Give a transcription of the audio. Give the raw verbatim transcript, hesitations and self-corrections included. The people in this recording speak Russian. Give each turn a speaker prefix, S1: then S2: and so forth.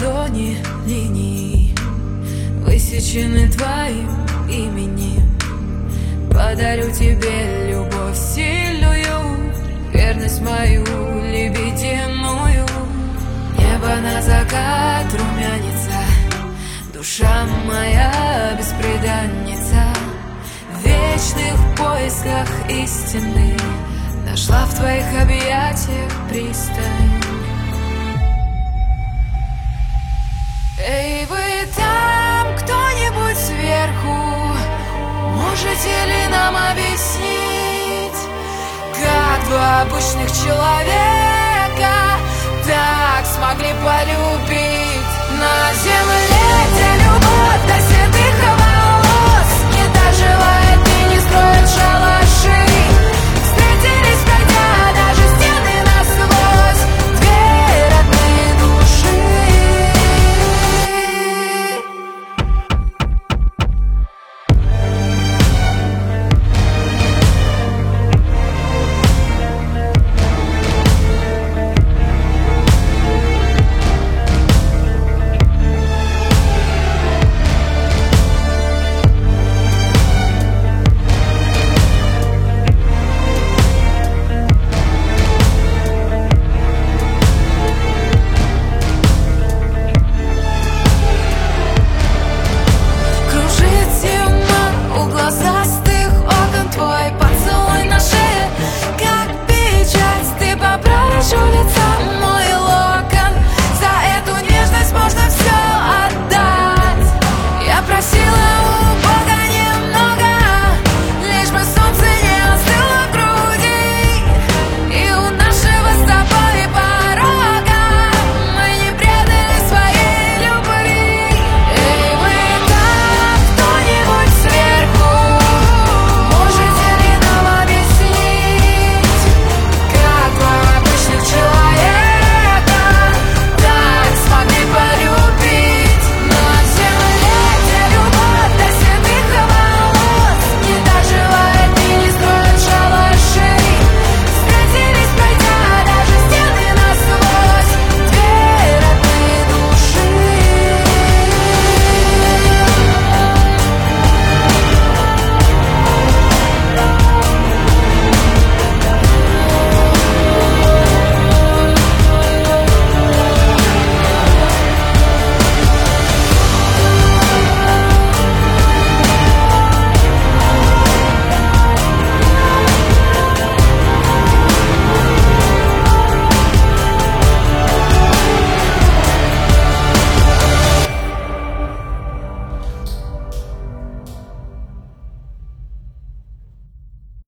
S1: ладони линии высечены твоим именем. Подарю тебе любовь сильную, верность мою лебединую. Небо на закат румянится, душа моя бесприданница. В вечных поисках истины нашла в твоих объятиях пристань. Эй, вы там, кто-нибудь сверху, можете ли нам объяснить, как два обычных человека так смогли полюбить? На землю